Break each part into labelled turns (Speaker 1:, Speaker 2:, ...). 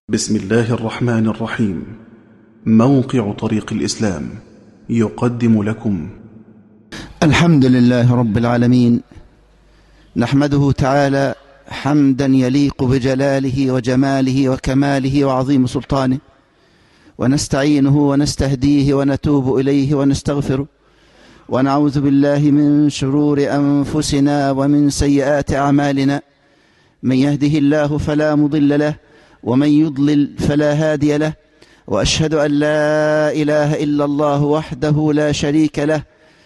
Speaker 1: بسم الله الرحمن الرحيم. موقع طريق الإسلام يقدم لكم
Speaker 2: الحمد لله رب العالمين، نحمده تعالى حمدا يليق بجلاله وجماله وكماله وعظيم سلطانه، ونستعينه ونستهديه ونتوب إليه ونستغفره، ونعوذ بالله من شرور أنفسنا ومن سيئات أعمالنا. من يهده الله فلا مضل له، ومن يضلل فلا هادي له، وأشهد أن لا إله إلا الله وحده لا شريك له،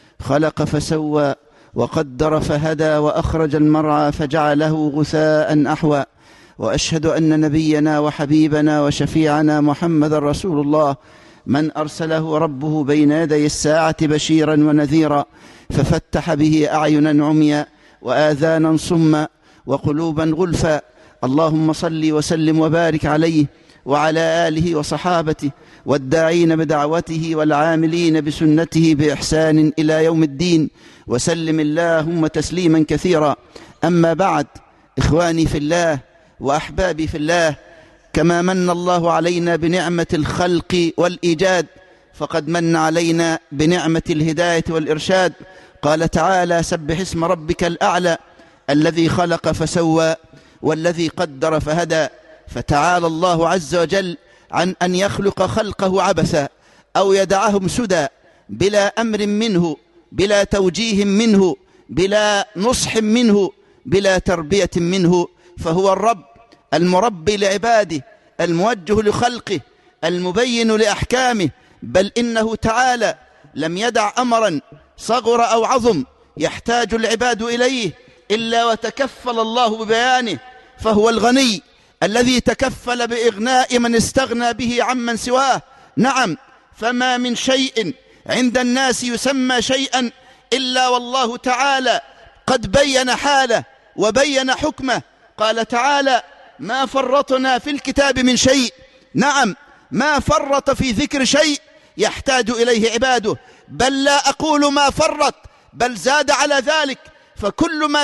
Speaker 2: خلق فسوى وقدر فهدى وأخرج المرعى فجعله غثاء أحوى، وأشهد أن نبينا وحبيبنا وشفيعنا محمد رسول الله، من أرسله ربه بين يدي الساعة بشيرا ونذيرا، ففتح به أعينا عميا وآذانا صما وقلوبا غلفا. اللهم صل وسلم وبارك عليه وعلى آله وصحابته والداعين بدعوته والعاملين بسنته بإحسان إلى يوم الدين، وسلم اللهم تسليما كثيرا. أما بعد، إخواني في الله وأحبابي في الله، كما من الله علينا بنعمة الخلق والإيجاد، فقد من علينا بنعمة الهداية والإرشاد. قال تعالى: سبح اسم ربك الأعلى الذي خلق فسوى والذي قدر فهدى. فتعالى الله عز وجل عن أن يخلق خلقه عبثا أو يدعهم سدى، بلا أمر منه، بلا توجيه منه، بلا نصح منه، بلا تربية منه. فهو الرب المربي لعباده، الموجه لخلقه، المبين لأحكامه. بل إنه تعالى لم يدع أمرا صغر أو عظم يحتاج العباد إليه إلا وتكفل الله ببيانه. فهو الغني الذي تكفل بإغناء من استغنى به عمن سواه. نعم، فما من شيء عند الناس يسمى شيئا إلا والله تعالى قد بين حاله وبين حكمه. قال تعالى: ما فرطنا في الكتاب من شيء. نعم، ما فرط في ذكر شيء يحتاج إليه عباده. بل لا أقول ما فرط، بل زاد على ذلك، فكل ما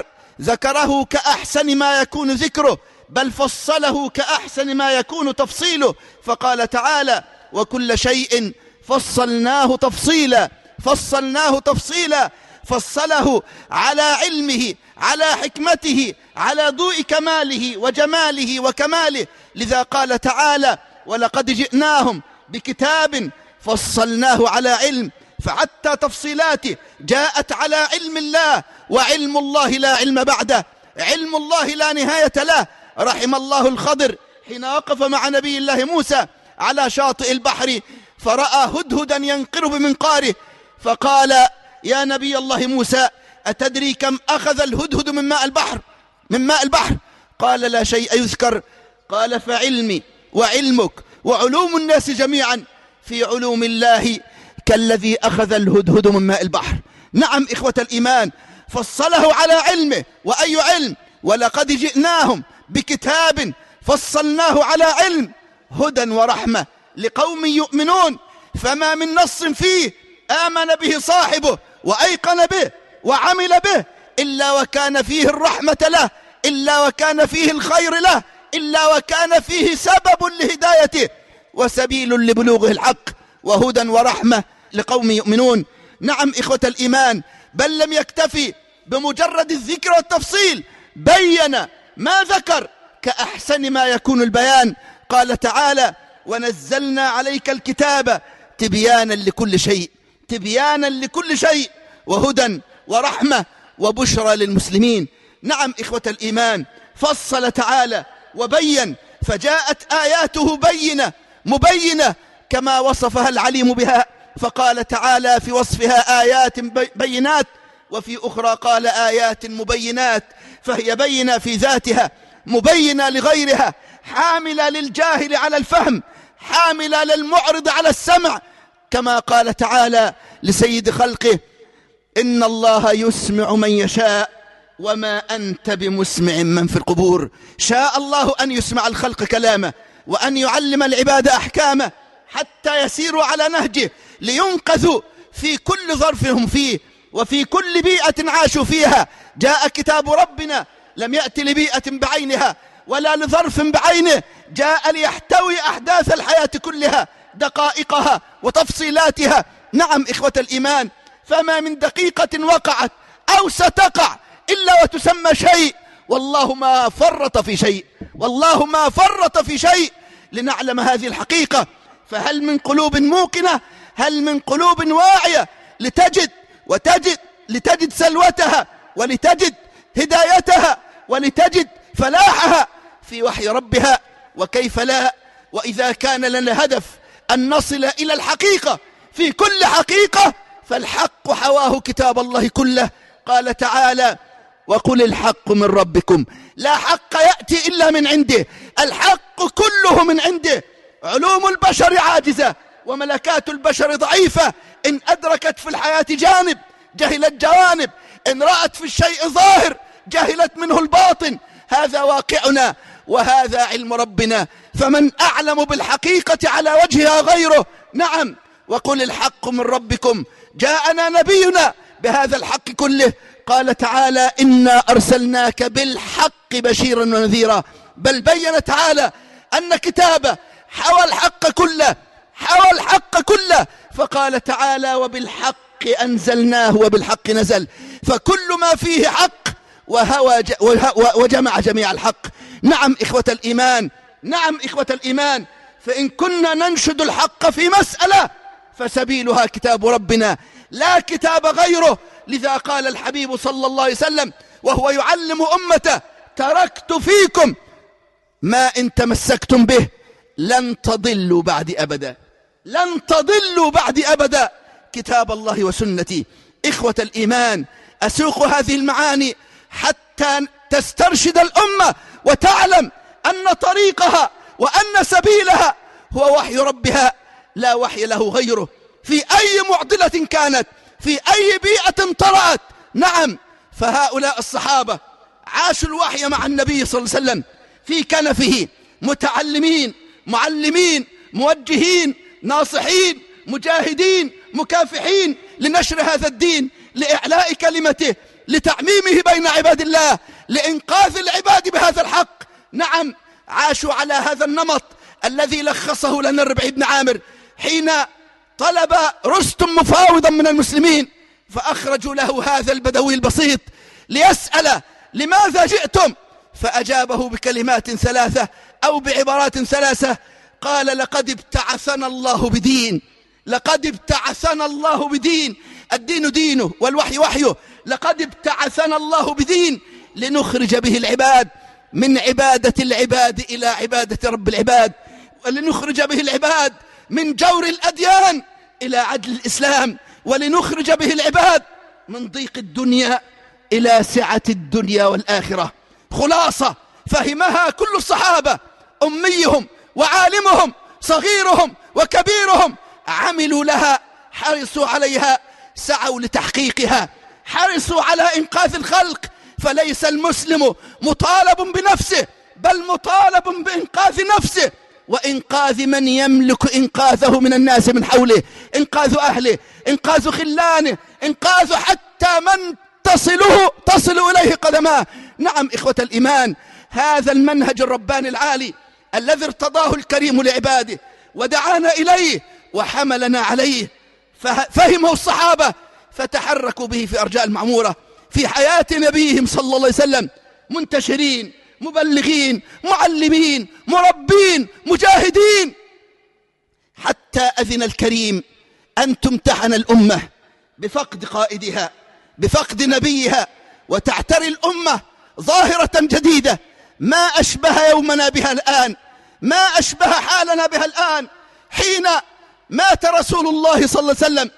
Speaker 2: ذكره كأحسن ما يكون ذكره، بل فصله كأحسن ما يكون تفصيله. فقال تعالى: وكل شيء فصلناه تفصيلا. فصلناه تفصيلا، فصله على علمه، على حكمته، على ضوء كماله وجماله وكماله. لذا قال تعالى: ولقد جئناهم بكتاب فصلناه على علم. فحتى تفصيلاته جاءت على علم الله، وعلم الله لا علم بعده، علم الله لا نهاية له. رحم الله الخضر حين وقف مع نبي الله موسى على شاطئ البحر، فرأى هدهدا ينقر بمنقاره، فقال: يا نبي الله موسى، أتدري كم أخذ الهدهد من ماء البحر؟ قال: لا شيء يذكر. قال: فعلمي وعلمك وعلوم الناس جميعا في علوم الله كالذي أخذ الهدهد من ماء البحر. نعم إخوة الإيمان، فصله على علمه. وأي علم؟ ولقد جئناهم بكتاب فصلناه على علم هدى ورحمة لقوم يؤمنون. فما من نص فيه آمن به صاحبه وأيقن به وعمل به إلا وكان فيه الرحمة له، إلا وكان فيه الخير له، إلا وكان فيه سبب لهدايته وسبيل لبلوغه الحق، وهدى ورحمة لقوم يؤمنون. نعم إخوة الإيمان، بل لم يكتفي بمجرد الذكر والتفصيل، بين ما ذكر كأحسن ما يكون البيان. قال تعالى: ونزلنا عليك الكتاب تبيانا لكل شيء، تبيانا لكل شيء، وهدى ورحمة وبشرى للمسلمين. نعم إخوة الإيمان، فصل تعالى وبين، فجاءت آياته بينة مبينة كما وصفها العليم بها. فقال تعالى في وصفها: آيات بينات، وفي أخرى قال: آيات مبينات. فهي بينة في ذاتها، مبينة لغيرها، حاملة للجاهل على الفهم، حاملة للمعرض على السمع. كما قال تعالى لسيد خلقه: إن الله يسمع من يشاء وما أنت بمسمع من في القبور. شاء الله أن يسمع الخلق كلامه، وأن يعلم العباد أحكامه حتى يسيروا على نهجه، لينقذوا في كل ظرف هم فيه وفي كل بيئة عاشوا فيها. جاء كتاب ربنا لم يأتي لبيئة بعينها، ولا لظرف بعينه، جاء ليحتوي أحداث الحياة كلها، دقائقها وتفصيلاتها. نعم إخوة الإيمان، فما من دقيقة وقعت أو ستقع إلا وتسمى شيء، والله ما فرط في شيء، والله ما فرط في شيء. لنعلم هذه الحقيقة، فهل من قلوب موقنة، هل من قلوب واعية لتجد سلوتها، ولتجد هدايتها، ولتجد فلاحها في وحي ربها؟ وكيف لا، وإذا كان لنا هدف أن نصل إلى الحقيقة في كل حقيقة، فالحق حواه كتاب الله كله. قال تعالى: وقل الحق من ربكم، لا حق يأتي إلا من عنده، الحق كله من عنده. علوم البشر عاجزة، وملكات البشر ضعيفة، إن أدركت في الحياة جانب جهلت جوانب، إن رأت في الشيء ظاهر جهلت منه الباطن. هذا واقعنا وهذا علم ربنا، فمن أعلم بالحقيقة على وجهها غيره. نعم، وقل الحق من ربكم، جاءنا نبينا بهذا الحق كله. قال تعالى: إنا أرسلناك بالحق بشيرا ونذيرا. بل بين تعالى أن كتابه حوى الحق كله، حوى الحق كله، فقال تعالى: وبالحق أنزلناه وبالحق نزل. فكل ما فيه حق وجمع جميع الحق. نعم إخوة الإيمان، نعم إخوة الإيمان، فإن كنا ننشد الحق في مسألة فسبيلها كتاب ربنا لا كتاب غيره. لذا قال الحبيب صلى الله عليه وسلم وهو يعلم أمته: تركت فيكم ما إن تمسكتم به لن تضلوا بعد أبدا، لن تضلوا بعد أبدا، كتاب الله وسنتي. إخوة الإيمان، أسوق هذه المعاني حتى تسترشد الأمة وتعلم أن طريقها وأن سبيلها هو وحي ربها، لا وحي له غيره، في أي معضلة كانت، في أي بيئة طرأت. نعم، فهؤلاء الصحابة عاشوا الوحي مع النبي صلى الله عليه وسلم في كنفه، متعلمين، معلمين، موجهين، ناصحين، مجاهدين، مكافحين لنشر هذا الدين، لإعلاء كلمته، لتعميمه بين عباد الله، لإنقاذ العباد بهذا الحق. نعم، عاشوا على هذا النمط الذي لخصه لنا الربيع بن عامر حين طلب رستم مفاوضا من المسلمين، فأخرجوا له هذا البدوي البسيط ليسأل: لماذا جئتم؟ فأجابه بكلمات ثلاثة أو بعبارات ثلاثة، قال: لقد ابتعثنا الله بدين، لقد ابتعثنا الله بدين، الدين دينه والوحي وحيه، لقد ابتعثنا الله بدين لنخرج به العباد من عبادة العباد إلى عبادة رب العباد، ولنخرج به العباد من جور الأديان إلى عدل الإسلام، ولنخرج به العباد من ضيق الدنيا إلى سعة الدنيا والآخرة. خلاصة فهمها كل الصحابة، أميهم وعالمهم، صغيرهم وكبيرهم، عملوا لها، حرصوا عليها، سعوا لتحقيقها، حرصوا على إنقاذ الخلق. فليس المسلم مطالب بنفسه، بل مطالب بإنقاذ نفسه وإنقاذ من يملك إنقاذه من الناس من حوله، إنقاذ أهله، إنقاذ خلانه، إنقاذ حتى من تصل إليه قدماه. نعم إخوة الإيمان، هذا المنهج الرباني العالي الذي ارتضاه الكريم لعباده ودعانا إليه وحملنا عليه، فهمه الصحابة فتحركوا به في أرجاء المعمورة في حياة نبيهم صلى الله عليه وسلم، منتشرين، مبلغين، معلمين، مربين، مجاهدين، حتى أذن الكريم أن تمتحن الأمة بفقد قائدها، بفقد نبيها، وتعتري الأمة ظاهرة جديدة ما أشبه يومنا بها الآن، ما أشبه حالنا بها الآن، حين مات رسول الله صلى الله عليه وسلم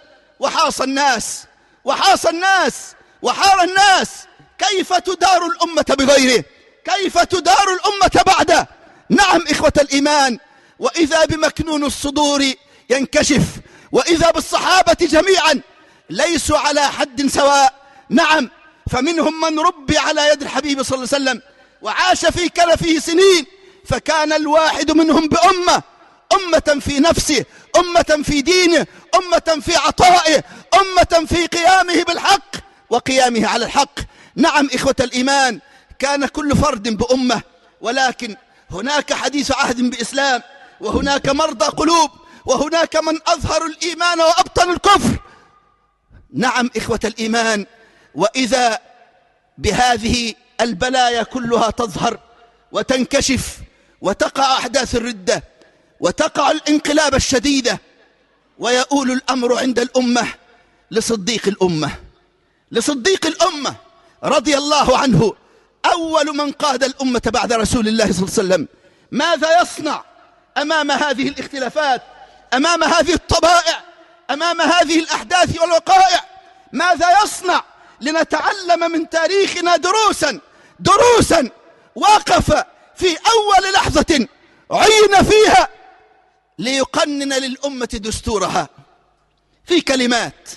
Speaker 2: وحار الناس كيف تدار الأمة بغيره، كيف تدار الأمة بعده. نعم إخوة الإيمان، وإذا بمكنون الصدور ينكشف، وإذا بالصحابة جميعا ليسوا على حد سواء. نعم، فمنهم من ربي على يد الحبيب صلى الله عليه وسلم وعاش في كنفه سنين، فكان الواحد منهم بأمة، أمة في نفسه، أمة في دينه، أمة في عطائه، أمة في قيامه بالحق وقيامه على الحق. نعم إخوة الإيمان، كان كل فرد بأمة، ولكن هناك حديث عهد بإسلام، وهناك مرضى قلوب، وهناك من أظهر الإيمان وأبطن الكفر. نعم إخوة الإيمان، وإذا بهذه البلايا كلها تظهر وتنكشف، وتقع أحداث الردة، وتقع الانقلاب الشديدة، ويؤول الأمر عند الأمة لصديق الأمة رضي الله عنه، أول من قاد الأمة بعد رسول الله صلى الله عليه وسلم. ماذا يصنع أمام هذه الاختلافات، أمام هذه الطبائع، أمام هذه الأحداث والوقائع؟ ماذا يصنع لنتعلم من تاريخنا دروسا وقف في أول لحظة عين فيها ليقنن للأمة دستورها في كلمات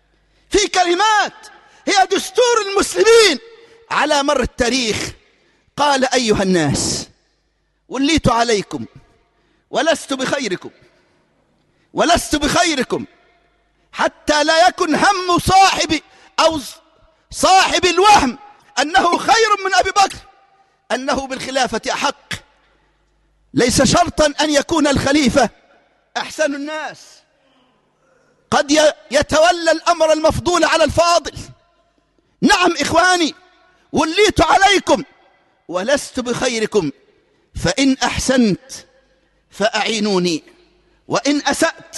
Speaker 2: هي دستور المسلمين على مر التاريخ. قال: أيها الناس، وليت عليكم ولست بخيركم حتى لا يكن هم صاحب الوهم أنه خير من أبي بكر، أنه بالخلافة أحق. ليس شرطا أن يكون الخليفة أحسن الناس، قد يتولى الأمر المفضول على الفاضل. نعم إخواني، وليت عليكم ولست بخيركم، فإن أحسنت فأعينوني، وإن أسأت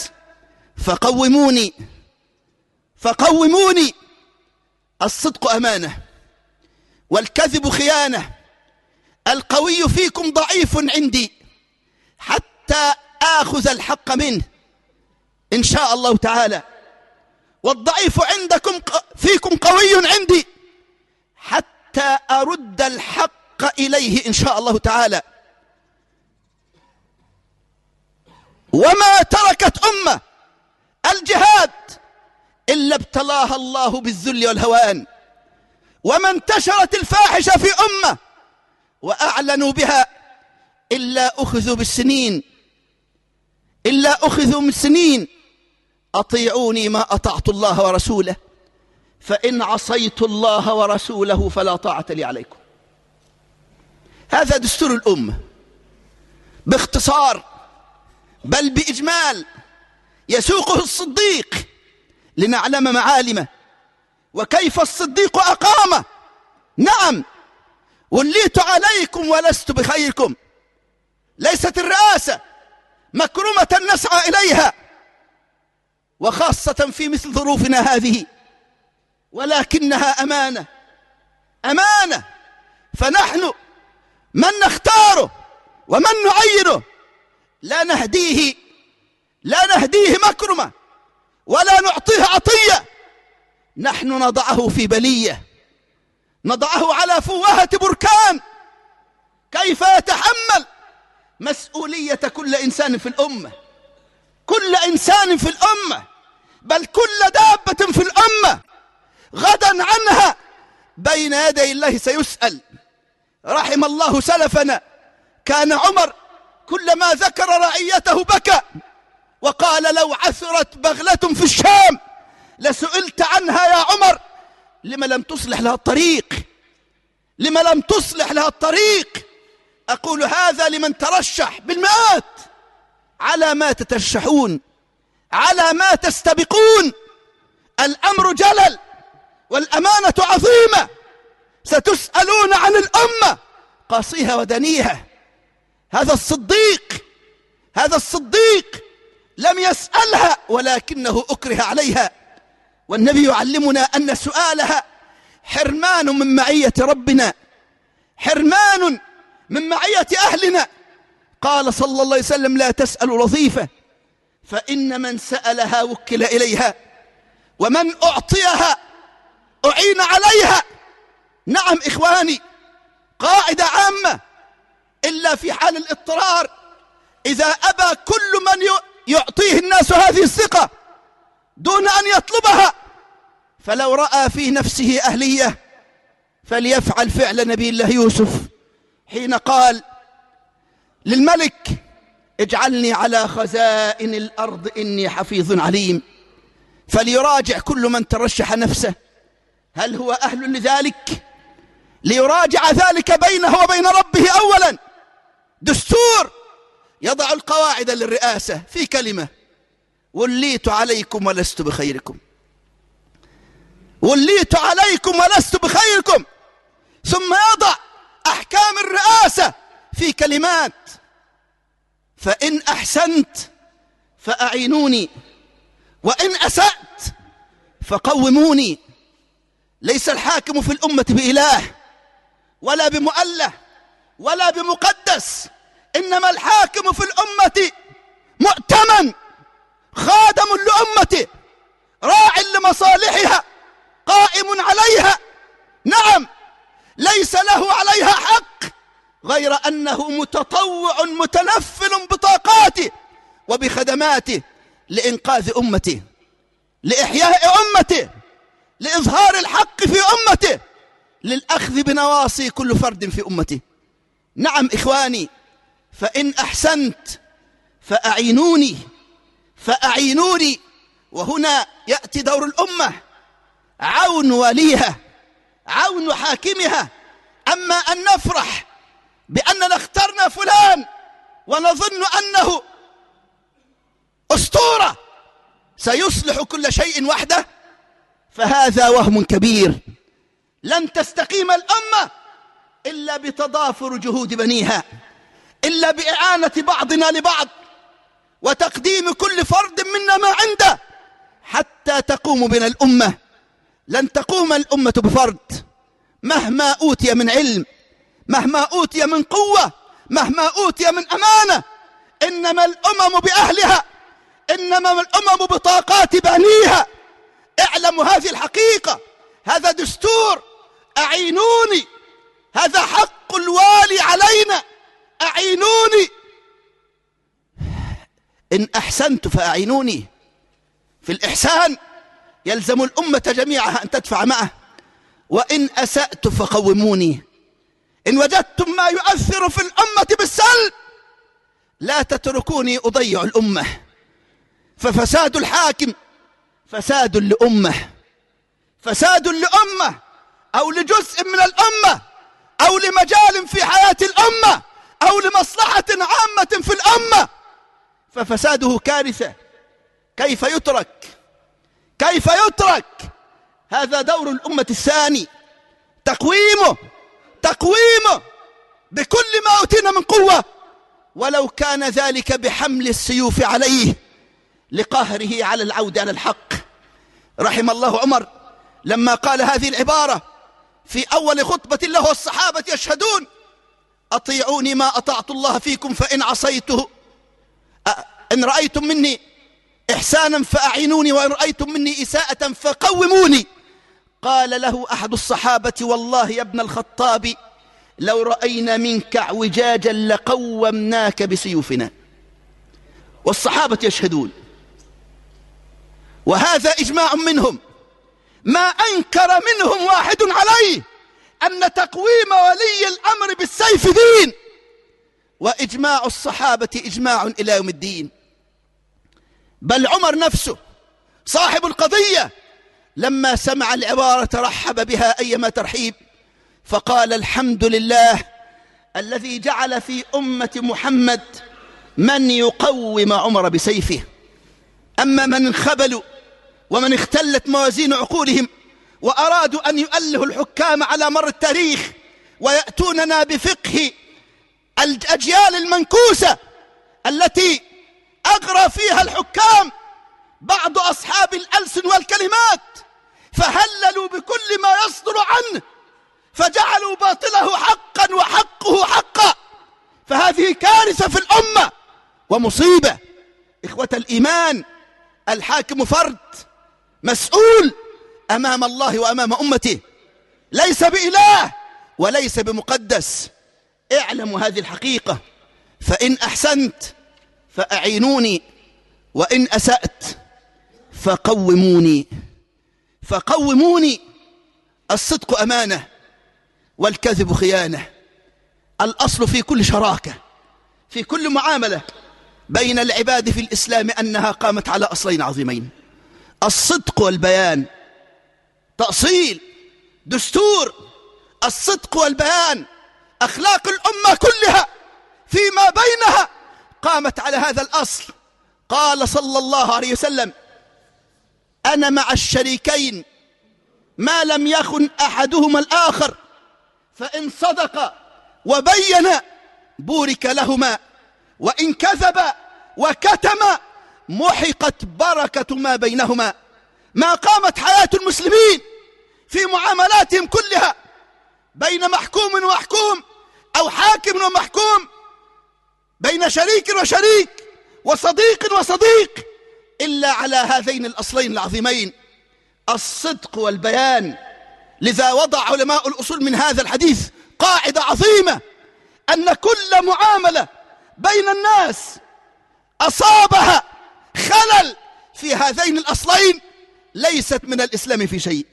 Speaker 2: فقوموني. الصدق أمانة، والكذب خيانة. القوي فيكم ضعيف عندي حتى آخذ الحق منه إن شاء الله تعالى، والضعيف فيكم قوي عندي حتى أرد الحق إليه إن شاء الله تعالى. وما تركت أمة الجهاد إلا ابتلاها الله بالذل والهوان، وما انتشرت الفاحشة في أمة وأعلنوا بها إلا أخذوا من سنين. أطيعوني ما أطعت الله ورسوله، فإن عصيت الله ورسوله فلا طاعة لي عليكم. هذا دستور الأمة باختصار، بل بإجمال يسوقه الصديق لنعلم معالمه وكيف الصديق أقامه. نعم، وليت عليكم ولست بخيركم. ليست الرئاسة مكرمة نسعى إليها، وخاصة في مثل ظروفنا هذه، ولكنها أمانة. فنحن من نختاره ومن نعينه لا نهديه مكرمة ولا نعطيه عطية. نحن نضعه في بلية، نضعه على فوهة بركان. كيف يتحمل مسؤولية كل إنسان في الأمة، بل كل دابة في الأمة غدا عنها بين يدي الله سيسأل. رحم الله سلفنا، كان عمر كلما ذكر رعيته بكى وقال: لو عثرت بغلة في الشام لسئلت عنها يا عمر، لما لم تصلح لها الطريق. أقول هذا لمن ترشح بالمئات. على ما تترشحون، على ما تستبقون. الأمر جلل والأمانة عظيمة، ستسألون عن الأمة قاصيها ودنيها. هذا الصديق لم يسألها ولكنه أكره عليها، والنبي يعلمنا أن سؤالها حرمان من معية ربنا، حرمان من معية أهلنا. قال صلى الله عليه وسلم: لا تسأل وظيفة، فإن من سألها وكل إليها، ومن أعطيها أعين عليها. نعم إخواني، قاعدة عامة: إلا في حال الاضطرار، إذا أبى كل من يعطيه الناس هذه الثقة دون أن يطلبها، فلو رأى في نفسه أهلية فليفعل فعل نبي الله يوسف حين قال للملك: اجعلني على خزائن الأرض إني حفيظ عليم. فليراجع كل من ترشح نفسه هل هو أهل لذلك. ليراجع ذلك بينه وبين ربه أولا. دستور يضع القواعد للرئاسة في كلمة: وليت عليكم ولست بخيركم، وليت عليكم ولست بخيركم. ثم يضع أحكام الرئاسة في كلمات: فإن أحسنت فأعينوني، وإن أسأت فقوموني. ليس الحاكم في الأمة بإله ولا بمؤله ولا بمقدس، إنما الحاكم في الأمة مؤتمن، خادم لأمته، راع لمصالحها، قائم عليها. نعم، ليس له عليها حق غير أنه متطوع متنفل بطاقاته وبخدماته لإنقاذ أمته، لإحياء أمته، لإظهار الحق في أمته، للأخذ بنواصي كل فرد في أمته. نعم إخواني، فإن أحسنت فأعينوني، فأعينوني. وهنا يأتي دور الأمة، عون وليها، عون حاكمها. أما أن نفرح بأننا اخترنا فلان ونظن أنه أسطورة سيصلح كل شيء وحده، فهذا وهم كبير. لن تستقيم الأمة إلا بتضافر جهود بنيها، إلا بإعانة بعضنا لبعض، وتقديم كل فرد منا ما عنده حتى تقوم بنا الأمة. لن تقوم الأمة بفرد، مهما أوتي من علم، مهما أوتي من قوة، مهما أوتي من أمانة. إنما الأمم بأهلها، إنما الأمم بطاقات بنيها. اعلموا هذه الحقيقة، هذا دستور. أعينوني، هذا حق الوالي علينا، أعينوني. إن أحسنت فأعينوني. في الإحسان يلزم الأمة جميعها أن تدفع معه. وإن أسأت فقوموني. إن وجدتم ما يؤثر في الأمة بالسلب لا تتركوني أضيع الأمة، ففساد الحاكم فساد لأمة، فساد لأمة أو لجزء من الأمة أو لمجال في حياة الأمة أو لمصلحة عامة في الأمة، ففساده كارثة. كيف يترك؟ كيف يترك؟ هذا دور الأمة الثاني، تقويمه بكل ما أوتينا من قوة، ولو كان ذلك بحمل السيوف عليه لقهره على العودة على الحق. رحم الله عمر لما قال هذه العبارة في أول خطبة له والصحابة يشهدون: أطيعوني ما أطعت الله فيكم، فإن عصيته إن رأيتم مني إحسانا فأعينوني، وإن رأيتم مني إساءة فقوموني. قال له أحد الصحابة: والله يا ابن الخطاب لو رأينا منك اعوجاجا لقومناك بسيوفنا. والصحابة يشهدون، وهذا إجماع منهم، ما أنكر منهم واحد عليه أن تقويم ولي الأمر بالسيف دين، وإجماع الصحابة إجماع إلى يوم الدين. بل عمر نفسه صاحب القضية لما سمع العبارة رحب بها أيما ترحيب، فقال: الحمد لله الذي جعل في أمة محمد من يقوم عمر بسيفه. أما من انخبلوا ومن اختلت موازين عقولهم وأرادوا أن يؤلهوا الحكام على مر التاريخ ويأتوننا بفقه الأجيال المنكوسة التي أغرى فيها الحكام بعض أصحاب الألسن والكلمات، فهللوا بكل ما يصدر عنه، فجعلوا باطله حقا وحقه حقا. فهذه كارثة في الأمة ومصيبة. إخوة الإيمان، الحاكم فرد مسؤول أمام الله وأمام أمته، ليس بإله وليس بمقدس. اعلموا هذه الحقيقة. فإن أحسنت فأعينوني، وإن أسأت فقوموني. فقوموني. الصدق أمانة والكذب خيانة. الأصل في كل شراكة، في كل معاملة بين العباد في الإسلام أنها قامت على أصلين عظيمين: الصدق والبيان. تأصيل، دستور. الصدق والبيان، أخلاق الأمة كلها فيما بينها قامت على هذا الأصل. قال صلى الله عليه وسلم: أنا مع الشريكين ما لم يخن أحدهما الآخر، فإن صدق وبين بورك لهما، وإن كذب وكتم محقت بركة ما بينهما. ما قامت حياة المسلمين في معاملاتهم كلها بين محكوم ومحكوم أو حاكم ومحكوم، بين شريك وشريك وصديق وصديق، إلا على هذين الأصلين العظيمين، الصدق والبيان. لذا وضع علماء الأصول من هذا الحديث قاعدة عظيمة، أن كل معاملة بين الناس أصابها خلل في هذين الأصلين ليست من الإسلام في شيء.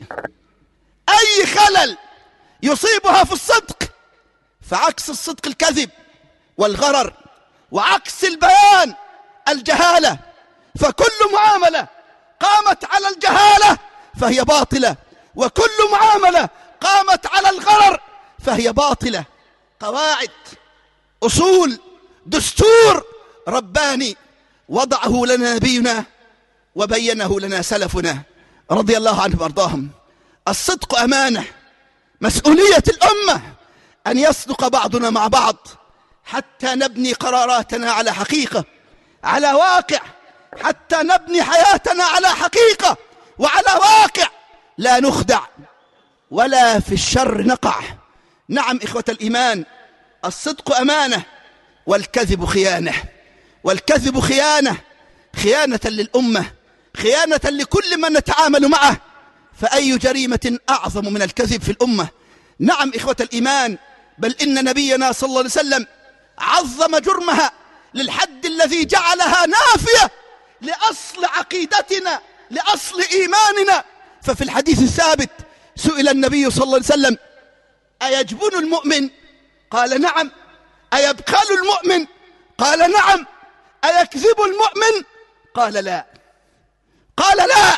Speaker 2: أي خلل يصيبها في الصدق، فعكس الصدق الكذب والغرر، وعكس البيان الجهالة. فكل معاملة قامت على الجهالة فهي باطلة، وكل معاملة قامت على الغرر فهي باطلة. قواعد، أصول، دستور رباني وضعه لنا نبينا وبينه لنا سلفنا رضي الله عنهم وارضاهم. الصدق أمانة، مسؤولية الأمة أن يصدق بعضنا مع بعض حتى نبني قراراتنا على حقيقة، على واقع، حتى نبني حياتنا على حقيقة وعلى واقع، لا نخدع ولا في الشر نقع. نعم إخوة الإيمان، الصدق أمانة والكذب خيانة، والكذب خيانة، خيانة للأمة، خيانة لكل من نتعامل معه. فأي جريمة أعظم من الكذب في الأمة؟ نعم إخوة الإيمان، بل إن نبينا صلى الله عليه وسلم عظم جرمها للحد الذي جعلها نافية لأصل عقيدتنا، لأصل إيماننا. ففي الحديث الثابت سئل النبي صلى الله عليه وسلم: أيجبن المؤمن؟ قال نعم. أيبخل المؤمن؟ قال نعم. أيكذب المؤمن؟ قال لا. قال لا.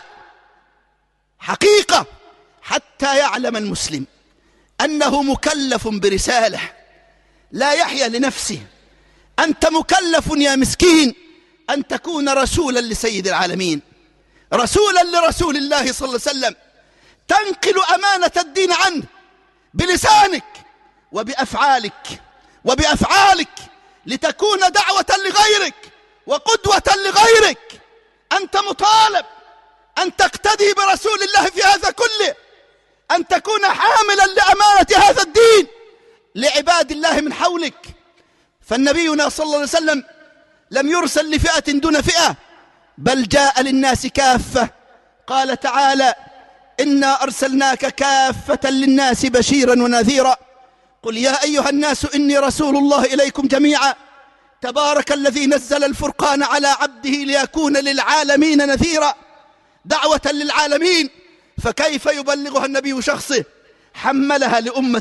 Speaker 2: حقيقة، حتى يعلم المسلم أنه مكلف برسالة، لا يحيا لنفسه. أنت مكلف يا مسكين أن تكون رسولا لسيد العالمين، رسولا لرسول الله صلى الله عليه وسلم، تنقل أمانة الدين عنه بلسانك وبأفعالك لتكون دعوة لغيرك وقدوة لغيرك. أنت مطالب أن تقتدي برسول الله في هذا كله، أن تكون حاملا لأمانة هذا الدين لعباد الله من حولك. فالنبينا صلى الله عليه وسلم لم يرسل لفئة دون فئة، بل جاء للناس كافة. قال تعالى: إنا أرسلناك كافة للناس بشيرا ونذيرا. قل يا أيها الناس إني رسول الله إليكم جميعا تبارك الذي نزل الفرقان على عبده ليكون للعالمين نذيرا. دعوة للعالمين، فكيف يبلغها النبي شخصه؟ حملها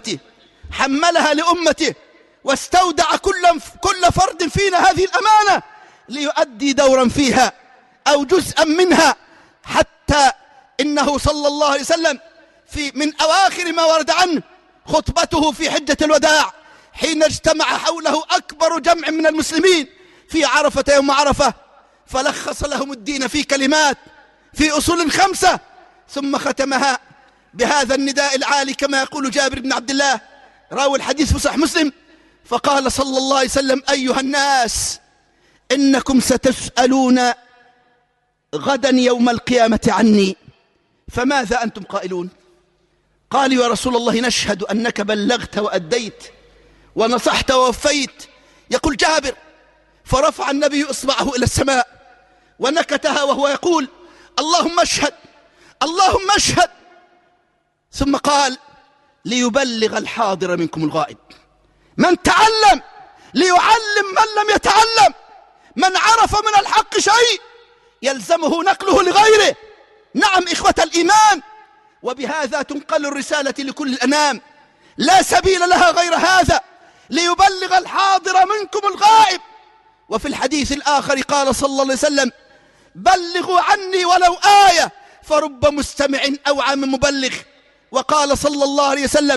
Speaker 2: لأمته واستودع كل فرد فينا هذه الأمانة ليؤدي دورا فيها أو جزءا منها. حتى إنه صلى الله عليه وسلم من أواخر ما ورد عنه خطبته في حجة الوداع، حين اجتمع حوله أكبر جمع من المسلمين في عرفة يوم عرفة، فلخص لهم الدين في كلمات، في أصول 5، ثم ختمها بهذا النداء العالي كما يقول جابر بن عبد الله راوي الحديث في صحيح مسلم. فقال صلى الله عليه وسلم: أيها الناس، إنكم ستسألون غدا يوم القيامة عني، فماذا أنتم قائلون؟ قالوا: يا رسول الله، نشهد أنك بلغت وأديت ونصحت ووفيت. يقول جابر: فرفع النبي إصبعه إلى السماء ونكتها وهو يقول: اللهم اشهد، اللهم اشهد. ثم قال: ليبلغ الحاضر منكم الغائب. من تعلم ليعلم من لم يتعلم، من عرف من الحق شيء يلزمه نقله لغيره. نعم إخوة الإيمان، وبهذا تنقل الرسالة لكل الأنام، لا سبيل لها غير هذا، ليبلغ الحاضر منكم الغائب. وفي الحديث الآخر قال صلى الله عليه وسلم: بلغوا عني ولو آية، فرب مستمع أوعى من مبلغ. وقال صلى الله عليه وسلم: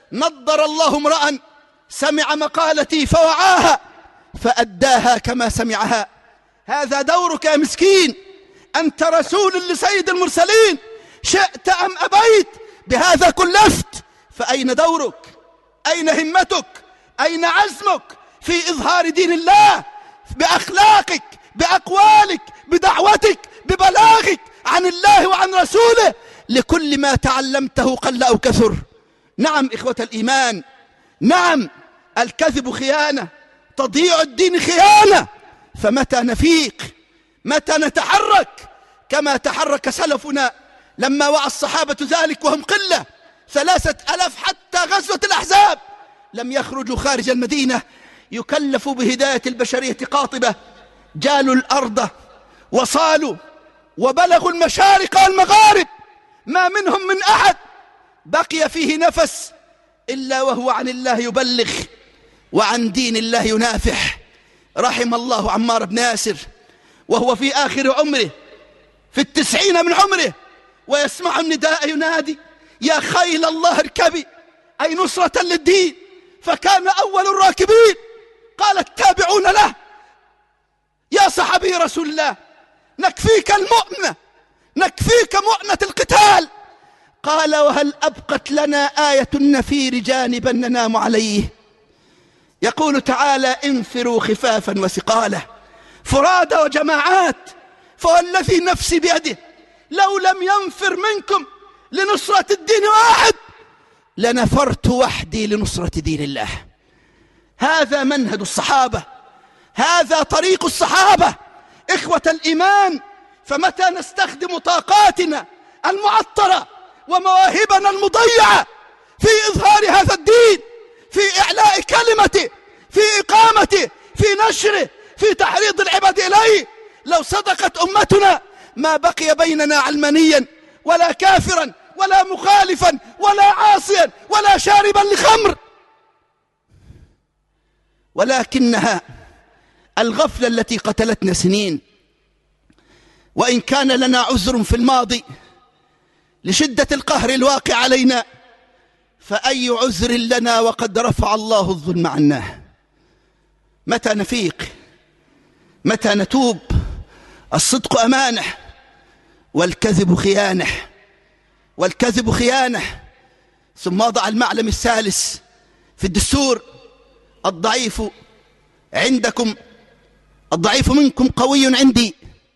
Speaker 2: نضر الله امرأ سمع مقالتي فوعاها فأداها كما سمعها. هذا دورك يا مسكين، أنت رسول لسيد المرسلين، شئت أم أبيت بهذا كلفت. فأين دورك؟ أين همتك؟ أين عزمك في إظهار دين الله بأخلاقك، بأقوالك، بدعوتك، ببلاغك عن الله وعن رسوله لكل ما تعلمته قل أو كثر؟ نعم إخوة الإيمان، نعم الكذب خيانة، تضييع الدين خيانة. فمتى نفيق؟ متى نتحرك كما تحرك سلفنا لما وعى الصحابة ذلك وهم قلة 3000 حتى غزوة الأحزاب لم يخرجوا خارج المدينة، يكلفوا بهداية البشرية قاطبة، جالوا الأرض وصالوا وبلغوا المشارق والمغارب، ما منهم من أحد بقي فيه نفس إلا وهو عن الله يبلغ وعن دين الله ينافح. رحم الله عمار بن ياسر وهو في آخر عمره في 90 من عمره ويسمع النداء ينادي يا خيل الله اركبي، أي نصرة للدين، فكان أول الراكبين. قال التابعون له يا صحابي رسول الله نكفيك المؤنة، نكفيك مؤنة القتال. قال وهل أبقت لنا آية النفير جانبا ننام عليه؟ يقول تعالى انفروا خفافا وثقالا فرادى وجماعات، فوالذي نفسي بيده لو لم ينفر منكم لنصرة الدين واحد لنفرت وحدي لنصرة دين الله. هذا منهج الصحابة، هذا طريق الصحابة إخوة الإيمان. فمتى نستخدم طاقاتنا المعطرة ومواهبنا المضيعة في إظهار هذا الدين، في إعلاء كلمته، في إقامته، في نشره، في تحريض العباد إليه، لو صدقت أمتنا ما بقي بيننا علمانيا ولا كافرا ولا مخالفا ولا عاصيا ولا شاربا لخمر. ولكنها الغفلة التي قتلتنا سنين. وإن كان لنا عذر في الماضي لشدة القهر الواقع علينا، فأي عذر لنا وقد رفع الله الظلم عنا؟ متى نفيق؟ متى نتوب؟ الصدق أمانة والكذب خيانة، والكذب خيانة. ثم وضع المعلم الثالث في الدستور: الضعيف عندكم، الضعيف منكم قوي عندي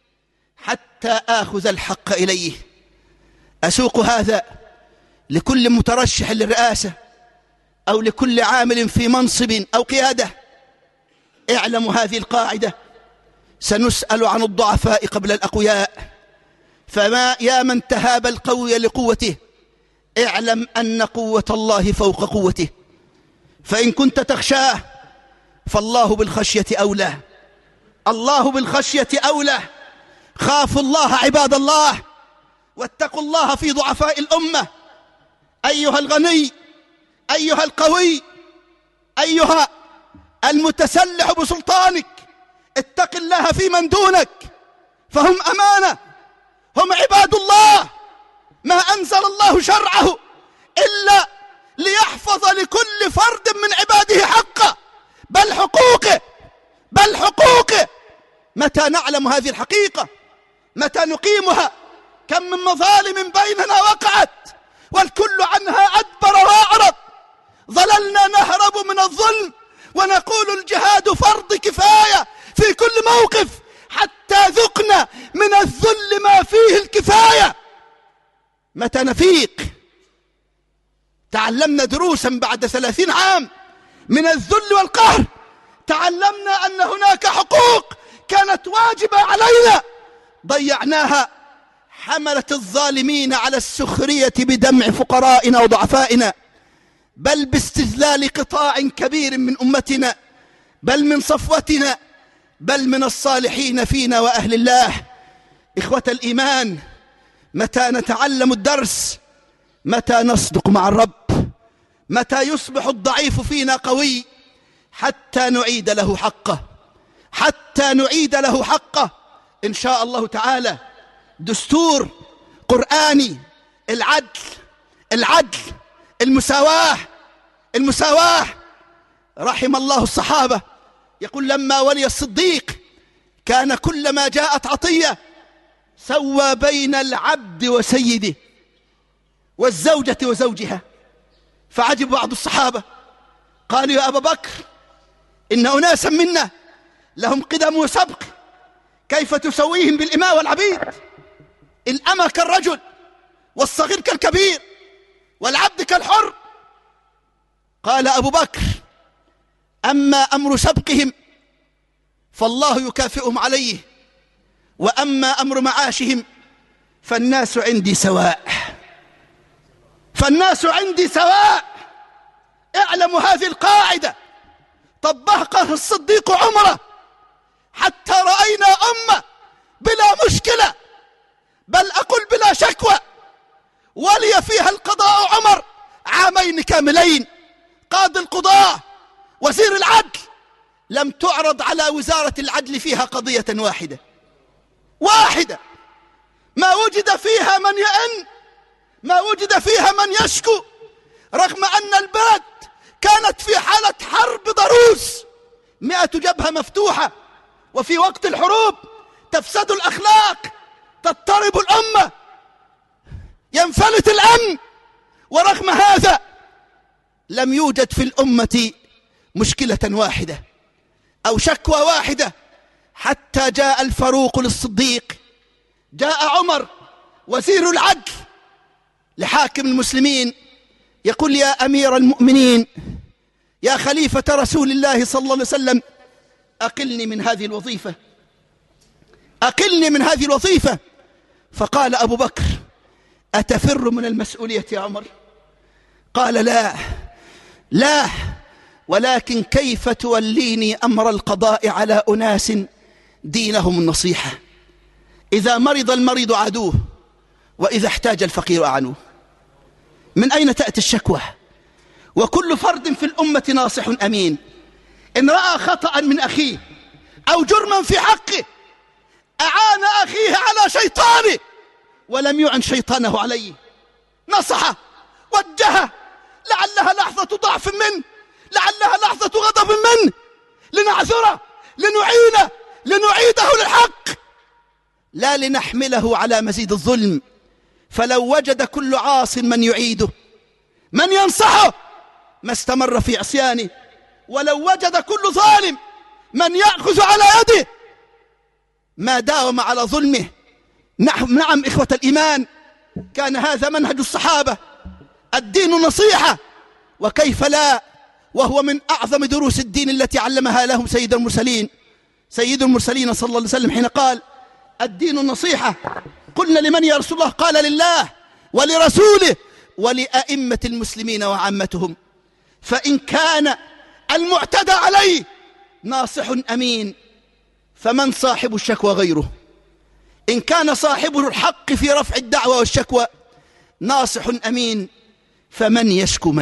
Speaker 2: حتى آخذ الحق إليه. أسوق هذا لكل مترشح للرئاسة أو لكل عامل في منصب أو قيادة: اعلموا هذه القاعدة، سنسأل عن الضعفاء قبل الأقوياء، فما يا من تهاب القوي لقوته اعلم أن قوة الله فوق قوته، فإن كنت تخشاه فالله بالخشية أولى، الله بالخشية أولى. خافوا الله عباد الله، واتقوا الله في ضعفاء الأمة. أيها الغني، أيها القوي، أيها المتسلح بسلطانك، اتق الله في من دونك، فهم أمانة، هم عباد الله، ما أنزل الله شرعه إلا ليحفظ لكل فرد من عباده حقه، بل حقوقه، بل حقوقه. متى نعلم هذه الحقيقة؟ متى نقيمها؟ كم من مظالم بيننا وقعت والكل عنها أدبر وأعرض. ظللنا نهرب من الظلم ونقول الجهاد فرض كفاية في كل موقف، حتى ذقنا من الذل ما فيه الكفاية. متى نفيق؟ تعلمنا دروسا بعد 30 عام من الذل والقهر، تعلمنا أن هناك حقوق كانت واجبة علينا ضيعناها. حملت الظالمين على السخرية بدمع فقرائنا وضعفائنا، بل باستذلال قطاع كبير من أمتنا، بل من صفوتنا، بل من الصالحين فينا وأهل الله. إخوة الإيمان، متى نتعلم الدرس؟ متى نصدق مع الرب؟ متى يصبح الضعيف فينا قوي؟ حتى نعيد له حقه، حتى نعيد له حقه إن شاء الله تعالى. دستور قرآني، العدل، العدل، المساواة، المساواة. رحم الله الصحابة. يقول لما ولي الصديق كان كلما جاءت عطية سوى بين العبد وسيده والزوجة وزوجها. فعجب بعض الصحابة قالوا يا أبا بكر إن أناسا منا لهم قدم وسبق، كيف تسويهم بالإماء والعبيد؟ الأمة كالرجل والصغير كالكبير والعبد كالحر. قال أبو بكر أما أمر سبقهم فالله يكافئهم عليه، وأما أمر معاشهم فالناس عندي سواء. فالناس عندي سواء. اعلموا هذه القاعدة طبقها الصديق عمره حتى رأينا أمة بلا مشكلة، بل أقول بلا شكوى، ولي فيها القضاء عمر 2 عام كاملين، قاضي القضاء وزير العدل، لم تعرض على وزارة العدل فيها قضية واحدة ما وجد فيها من يئن، ما وجد فيها من يشكو، رغم أن البلد كانت في حالة حرب ضروس، 100 جبهة مفتوحة، وفي وقت الحروب تفسد الأخلاق، تضطرب الأمة، ينفلت الأمن، ورغم هذا لم يوجد في الأمة مشكلة واحدة أو شكوى واحدة، حتى جاء الفاروق للصديق، جاء عمر وزير العدل لحاكم المسلمين يقول يا أمير المؤمنين يا خليفة رسول الله صلى الله عليه وسلم أقلني من هذه الوظيفة، أقلني من هذه الوظيفة. فقال أبو بكر أتفر من المسؤولية يا عمر؟ قال لا، ولكن كيف توليني أمر القضاء على أناس دينهم النصيحة، إذا مرض المريض عادوه وإذا احتاج الفقير أعنوه. من أين تأتي الشكوى؟ وكل فرد في الأمة ناصح أمين، إن رأى خطأ من أخيه أو جرما في حقه أعان أخيه على شيطانه ولم يعن شيطانه عليه، نصحه وجهه، لعلها لحظة ضعف منه، لعلها لحظة غضب منه، لنعذره، لنعينه، لنعيده للحق، لا لنحمله على مزيد الظلم. فلو وجد كل عاص من يعيده من ينصحه ما استمر في عصيانه، ولو وجد كل ظالم من يأخذ على يده ما داوم على ظلمه. نعم إخوة الإيمان، كان هذا منهج الصحابة، الدين نصيحة، وكيف لا، وهو من أعظم دروس الدين التي علمها لهم سيد المرسلين صلى الله عليه وسلم حين قال الدين النصيحة. قلنا لمن يا رسول الله؟ قال لله ولرسوله ولأئمة المسلمين وعامتهم. فإن كان المعتدى عليه ناصح أمين فمن صاحب الشكوى غيره؟ إن كان صاحبه الحق في رفع الدعوة والشكوى ناصح أمين فمن يشكو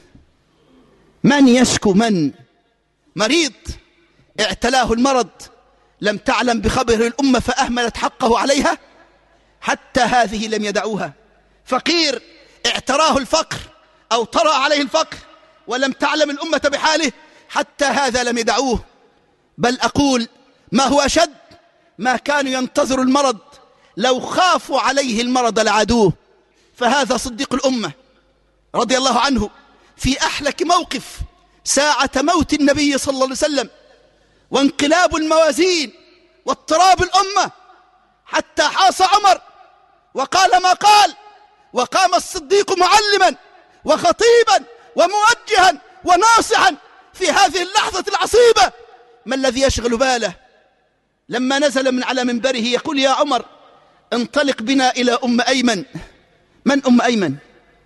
Speaker 2: من يشكو من؟ مريض اعتلاه المرض لم تعلم بخبر الأمة فأهملت حقه عليها، حتى هذه لم يدعوها. فقير اعتراه الفقر أو طرأ عليه الفقر ولم تعلم الأمة بحاله، حتى هذا لم يدعوه. بل أقول ما هو أشد، ما كانوا ينتظروا المرض، لو خافوا عليه المرض لعادوه. فهذا صديق الأمة رضي الله عنه في أحلك موقف ساعة موت النبي صلى الله عليه وسلم وانقلاب الموازين واضطراب الأمة، حتى حاص عمر وقال ما قال، وقام الصديق معلما وخطيبا وموجها وناصحا في هذه اللحظة العصيبة. ما الذي يشغل باله؟ لما نزل من على منبره يقول يا عمر انطلق بنا إلى أم أيمن. من أم أيمن؟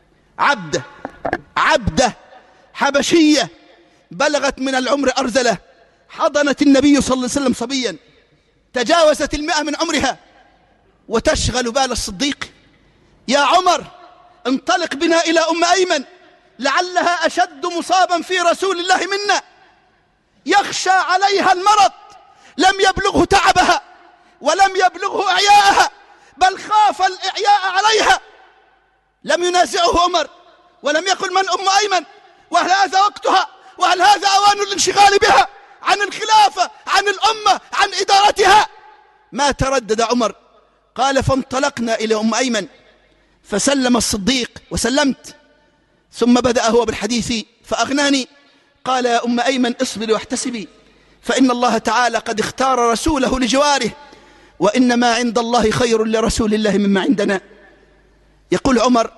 Speaker 2: عبدة حبشية بلغت من العمر أرذلة، حضنت النبي صلى الله عليه وسلم صبيا، تجاوزت 100 من عمرها، وتشغل بال الصديق. يا عمر انطلق بنا إلى أم أيمن لعلها أشد مصابا في رسول الله منا، يخشى عليها المرض، لم يبلغه تعبها ولم يبلغه إعياءها، بل خاف الإعياء عليها. لم ينازعه عمر ولم يقل من أم أيمن، وهل هذا وقتها؟ وهل هذا أوان الانشغال بها عن الخلافة، عن الأمة، عن إدارتها؟ ما تردد عمر، قال فانطلقنا إلى أم أيمن فسلم الصديق وسلمت، ثم بدأ هو بالحديث فأغناني. قال يا أم أيمن اصبري واحتسبي، فإن الله تعالى قد اختار رسوله لجواره، وإنما عند الله خير لرسول الله مما عندنا. يقول عمر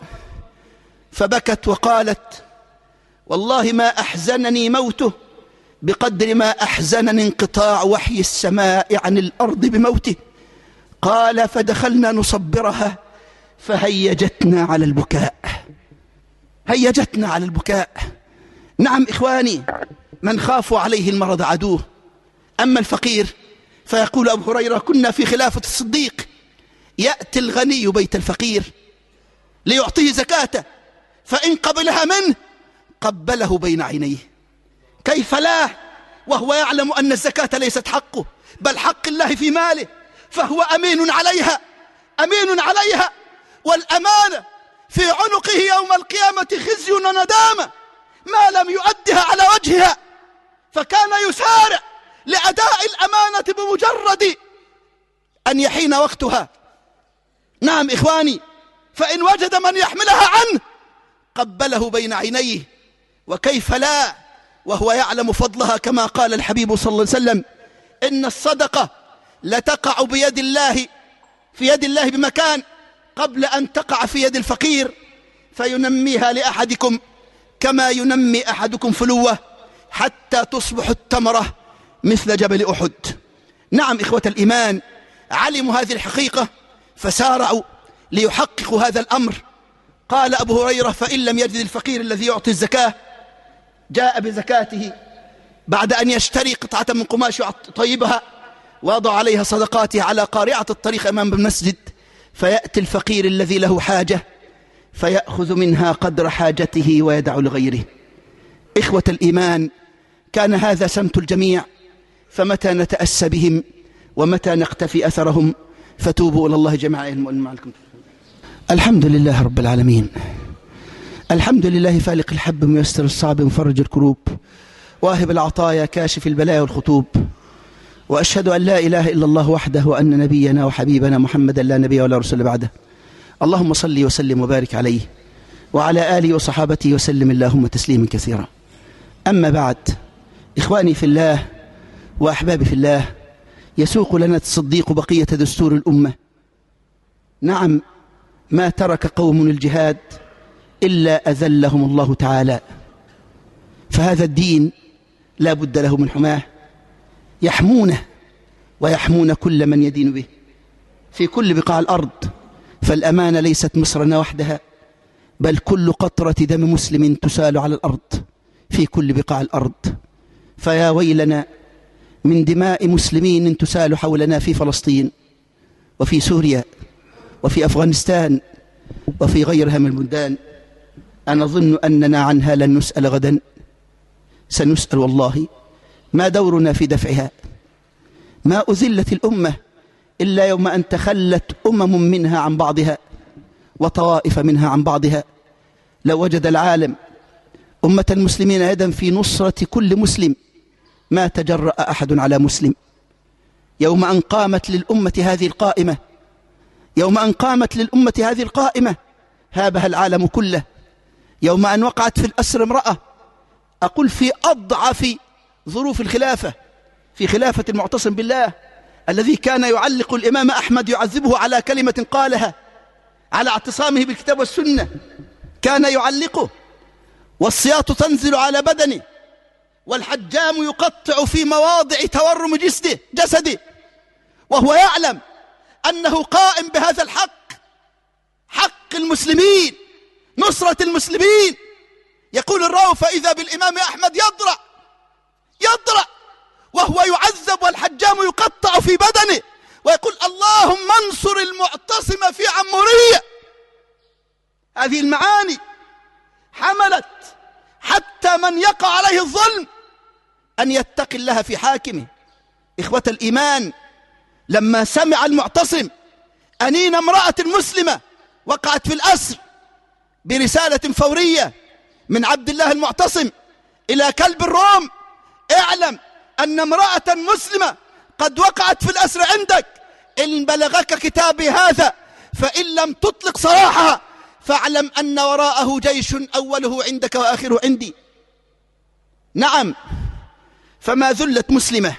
Speaker 2: فبكت وقالت والله ما أحزنني موته بقدر ما أحزنني انقطاع وحي السماء عن الأرض بموته. قال فدخلنا نصبرها فهيجتنا على البكاء، هيجتنا على البكاء. نعم إخواني، من خافوا عليه المرض عدوه. أما الفقير فيقول أبو هريرة كنا في خلافة الصديق يأتي الغني بيت الفقير ليعطيه زكاته، فإن قبلها منه قبله بين عينيه. كيف لا وهو يعلم أن الزكاة ليست حقه بل حق الله في ماله، فهو أمين عليها، أمين عليها، والأمانة في عنقه يوم القيامة خزي وندامة ما لم يؤدها على وجهها، فكان يسارع لأداء الأمانة بمجرد أن يحين وقتها. نعم إخواني، فإن وجد من يحملها عنه قبله بين عينيه. وكيف لا وهو يعلم فضلها، كما قال الحبيب صلى الله عليه وسلم إن الصدقة لتقع بيد الله في يد الله بمكان قبل أن تقع في يد الفقير، فينميها لأحدكم كما ينمي أحدكم فلوة حتى تصبح التمرة مثل جبل أحد. نعم إخوة الإيمان، علموا هذه الحقيقة فسارعوا ليحققوا هذا الأمر. قال أبو هريرة فإن لم يجد الفقير الذي يعطي الزكاة جاء بزكاته بعد أن يشتري قطعة من قماش طيبها ويضع عليها صدقاته على قارعة الطريق أمام المسجد، فيأتي الفقير الذي له حاجة فيأخذ منها قدر حاجته ويدع لغيره. إخوة الإيمان، كان هذا سمت الجميع، فمتى نتأسى بهم ومتى نقتفي أثرهم؟ فتوبوا إلى الله جميعا. الحمد لله رب العالمين، الحمد لله فالق الحب ميسر الصعب مفرج الكروب واهب العطايا كاشف البلايا والخطوب، وأشهد أن لا إله إلا الله وحده وأن نبينا وحبيبنا محمدا لا نبي ولا رسول بعده. اللهم صل وسلم وبارك عليه وعلى آله وصحابته وسلم اللهم تسليما كثيرا. أما بعد، إخواني في الله وأحبابي في الله، يسوق لنا الصديق بقية دستور الأمة. نعم، ما ترك قوم الجهاد إلا أذلهم الله تعالى، فهذا الدين لا بد له من حماه يحمونه ويحمون كل من يدين به في كل بقاع الأرض. فالأمانة ليست مصرنا وحدها، بل كل قطرة دم مسلم تسال على الأرض في كل بقاع الأرض. فيا ويلنا من دماء مسلمين تسال حولنا في فلسطين وفي سوريا وفي أفغانستان وفي غيرها من البلدان. أنا أظن أننا عنها لن نسأل غدا، سنسأل والله. ما دورنا في دفعها؟ ما أذلت الأمة إلا يوم أن تخلت أمم منها عن بعضها وطوائف منها عن بعضها. لو وجد العالم أمة المسلمين يدا في نصرة كل مسلم ما تجرأ أحد على مسلم. يوم أن قامت للأمة هذه القائمة، يوم أن قامت للأمة هذه القائمة هابها العالم كله. يوم أن وقعت في الأسر امرأة، أقول في أضعف ظروف الخلافة، في خلافة المعتصم بالله الذي كان يعلق الإمام أحمد يعذبه على كلمة قالها، على اعتصامه بالكتاب والسنة كان يعلقه، والسياط تنزل على بدنه، والحجام يقطع في مواضع تورم جسده، وهو يعلم أنه قائم بهذا الحق، حق المسلمين، نصرة المسلمين. يقول الراوي فإذا بالإمام أحمد يضرع وهو يعذب والحجام يقطع في بدنه، ويقول اللهم انصر المعتصم في عمورية. هذه المعاني حملت حتى من يقع عليه الظلم أن يتقي الله في حاكمه. إخوة الإيمان، لما سمع المعتصم أنين امرأة مسلمة وقعت في الأسر برسالة فورية من عبد الله المعتصم إلى كلب الروم، اعلم أن امرأة مسلمة قد وقعت في الأسر عندك. إن بلغك كتابي هذا فإن لم تطلق سراحها فاعلم أن وراءه جيش أوله عندك وآخره عندي. نعم، فما ذلت مسلمة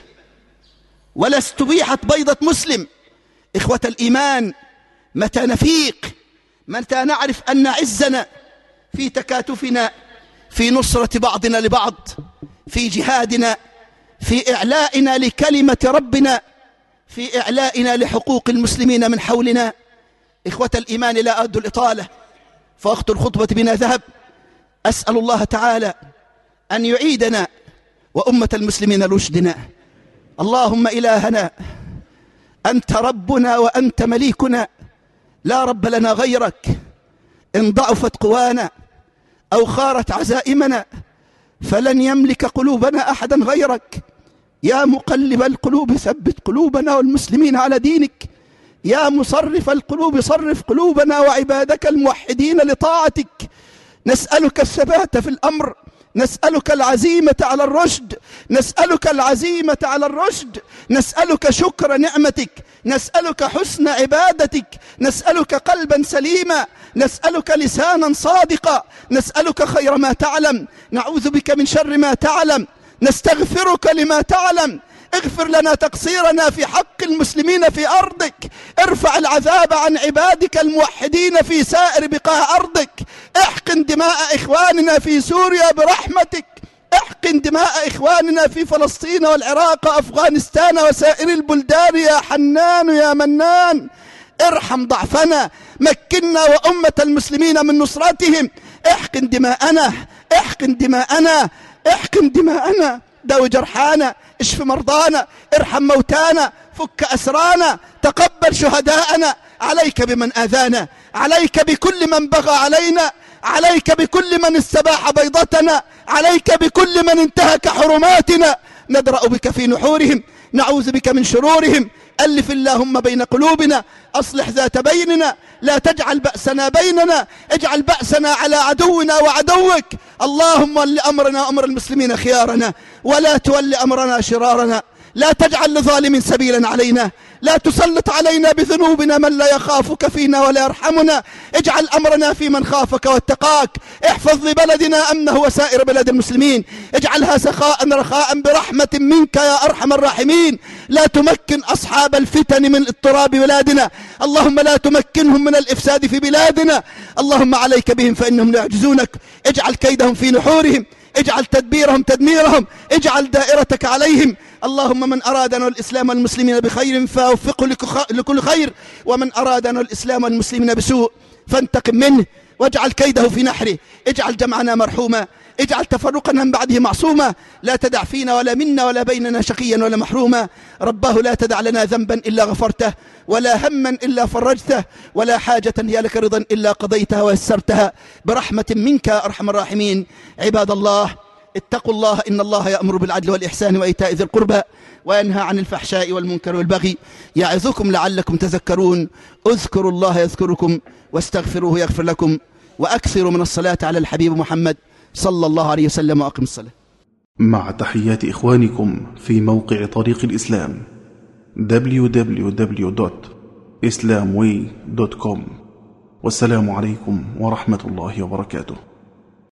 Speaker 2: ولا استبيحت بيضة مسلم. إخوة الإيمان، متى نفيق، متى نعرف أن عزنا في تكاتفنا، في نصرة بعضنا لبعض، في جهادنا، في إعلائنا لكلمة ربنا، في إعلائنا لحقوق المسلمين من حولنا. إخوة الإيمان، لا أود الإطالة فوقت الخطبة بنا ذهب. أسأل الله تعالى أن يعيدنا وأمة المسلمين رشدنا. اللهم إلهنا، أنت ربنا وأنت مليكنا، لا رب لنا غيرك. إن ضعفت قوانا أو خارت عزائمنا فلن يملك قلوبنا أحدا غيرك. يا مقلب القلوب ثبت قلوبنا والمسلمين على دينك. يا مصرف القلوب صرف قلوبنا وعبادك الموحدين لطاعتك. نسألك الثبات في الأمر، نسألك العزيمة على الرشد، نسألك العزيمة على الرشد، نسألك شكر نعمتك، نسألك حسن عبادتك، نسألك قلبا سليما، نسألك لسانا صادقا، نسألك خير ما تعلم، نعوذ بك من شر ما تعلم، نستغفرك لما تعلم. اغفر لنا تقصيرنا في حق المسلمين في أرضك، ارفع العذاب عن عبادك الموحدين في سائر بقاع أرضك، احقن دماء إخواننا في سوريا برحمتك، احقن دماء إخواننا في فلسطين والعراق وأفغانستان وسائر البلدان يا حنان يا منان. ارحم ضعفنا، مكنا وأمة المسلمين من نصرتهم. احقن دماءنا، احقن دماءنا، احقن دماءنا، داوي جرحانا، اشف مرضانا، ارحم موتانا، فك أسرانا، تقبل شهداءنا. عليك بمن آذانا، عليك بكل من بغى علينا، عليك بكل من استباح بيضتنا، عليك بكل من انتهك حرماتنا. ندرأ بك في نحورهم، نعوذ بك من شرورهم. ألف اللهم بين قلوبنا، أصلح ذات بيننا، لا تجعل بأسنا بيننا، اجعل بأسنا على عدونا وعدوك. اللهم ول أمرنا وأمر المسلمين خيارنا، ولا تول أمرنا شرارنا. لا تجعل لظالم سبيلا علينا، لا تسلط علينا بذنوبنا من لا يخافك فينا ولا يرحمنا. اجعل أمرنا في من خافك واتقاك. احفظ لبلدنا أمنه وسائر بلاد المسلمين، اجعلها سخاء رخاء برحمة منك يا أرحم الراحمين. لا تمكن أصحاب الفتن من اضطراب بلادنا، اللهم لا تمكنهم من الإفساد في بلادنا. اللهم عليك بهم فإنهم لا يعجزونك. اجعل كيدهم في نحورهم، اجعل تدبيرهم تدميرهم، اجعل دائرتك عليهم. اللهم من أرادنا الإسلام والمسلمين بخير فوفقه لكل خير، ومن أرادنا الإسلام والمسلمين بسوء فانتقم منه واجعل كيده في نحره. اجعل جمعنا مرحوما، اجعل تفرقنا من بعده معصوما. لا تدع فينا ولا منا ولا بيننا شقيا ولا محروما. رباه لا تدع لنا ذنبا إلا غفرته، ولا هما إلا فرجته، ولا حاجة هي لك رضا إلا قضيتها ويسرتها برحمة منك يا أرحم الراحمين. عباد الله، اتقوا الله، إن الله يأمر بالعدل والإحسان وإيتاء ذي القربى وينهى عن الفحشاء والمنكر والبغي يعظكم لعلكم تذكرون. اذكروا الله يذكركم واستغفروه يغفر لكم، وأكثروا من الصلاة على الحبيب محمد صلى الله عليه وسلم، وأقم الصلاة.
Speaker 1: مع تحيات إخوانكم في موقع طريق الإسلام www.islamway.com. والسلام عليكم ورحمة الله وبركاته.